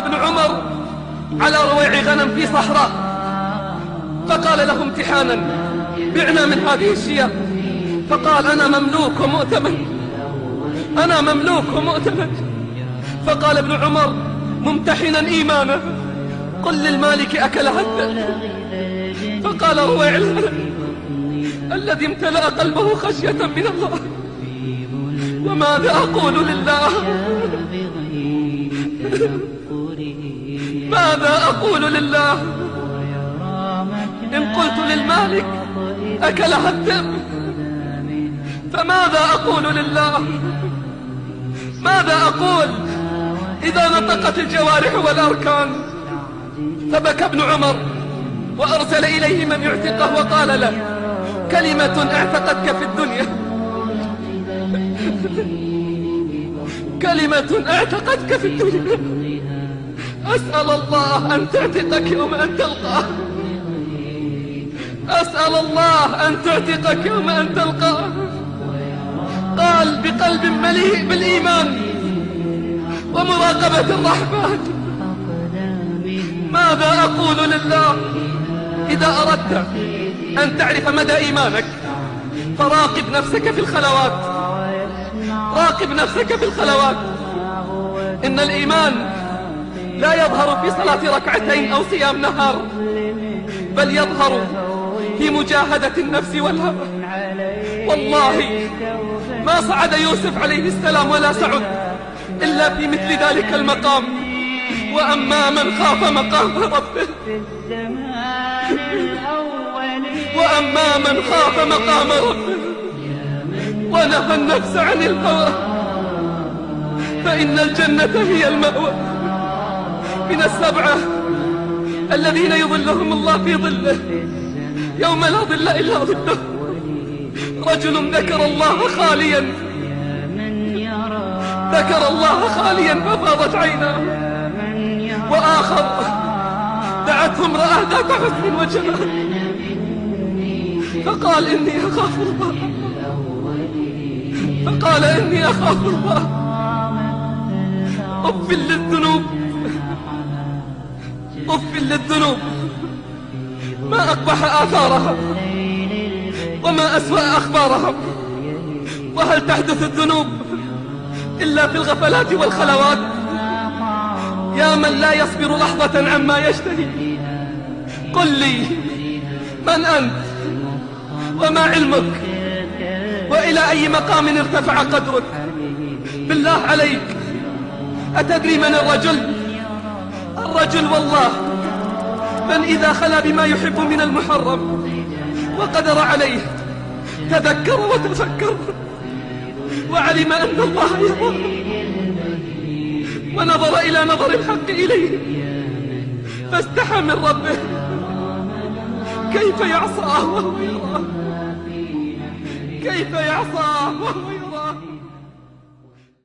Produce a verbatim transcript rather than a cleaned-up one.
ابن عمر على رويع غنم في صحراء، فقال له امتحانا: بعنا من هذه الشياه. فقال: أنا مملوك ومؤتمن، أنا مملوك ومؤتمن. فقال ابن عمر ممتحنا إيمانه: قل للمالك أكلها الذئب. فقال رويع الغنم الذي امتلأ قلبه خشية من الله: وماذا أقول لله؟ ماذا أقول لله إن قلت للمالك أكلها الذئب؟ فماذا أقول لله؟ ماذا أقول إذا نطقت الجوارح والأركان؟ فبكى ابن عمر وأرسل إليه من يعتقه وقال له: كلمة اعتقتك في الدنيا، كلمة اعتقتك في الدنيا، أسأل الله أن تعتقك يوم أن تلقاه، أسأل الله أن تعتقك يوم أن تلقاه. قال بقلب مليء بالإيمان ومراقبة الرحمن: ماذا أقول لله؟ إذا أردت أن تعرف مدى إيمانك فراقب نفسك في الخلوات، راقب نفسك في الخلوات. إن الإيمان لا يظهر في صلاة ركعتين أو صيام نهار، بل يظهر في مجاهدة النفس والهوى. والله ما صعد يوسف عليه السلام ولا سعد إلا في مثل ذلك المقام: وأما من خاف مقام ربه، وأما من خاف مقام ربه ونهى النفس عن الهوى فإن الجنة هي المأوى. من السبعة الذين يظلهم الله في ظله يوم لا ظل إلا ظله: رجل ذكر الله خاليا، ذكر الله خاليا ففاضت عيناه. وآخر دعته امرأة ذات حسن وجمال فقال: إني أخاف الله، فقال: إني أخاف الله. أف للذنوب، أف للذنوب، ما أقبح آثارها وما أسوأ أخبارها. وهل تحدث الذنوب إلا في الغفلات والخلوات؟ يا من لا يصبر لحظة عما يشتهي، قل لي من أنت وما علمك وإلى أي مقام ارتفع قدرك؟ بالله عليك أتدري من الرجل؟ الرجل والله من إذا خلا بما يحب من المحرم وقدر عليه تذكر وتفكر وعلم أن الله يراه ونظر إلى نظر الحق إليه فاستحى من ربه. كيف يعصاه وهو يراه؟ كيف يعصاه وهو يراه؟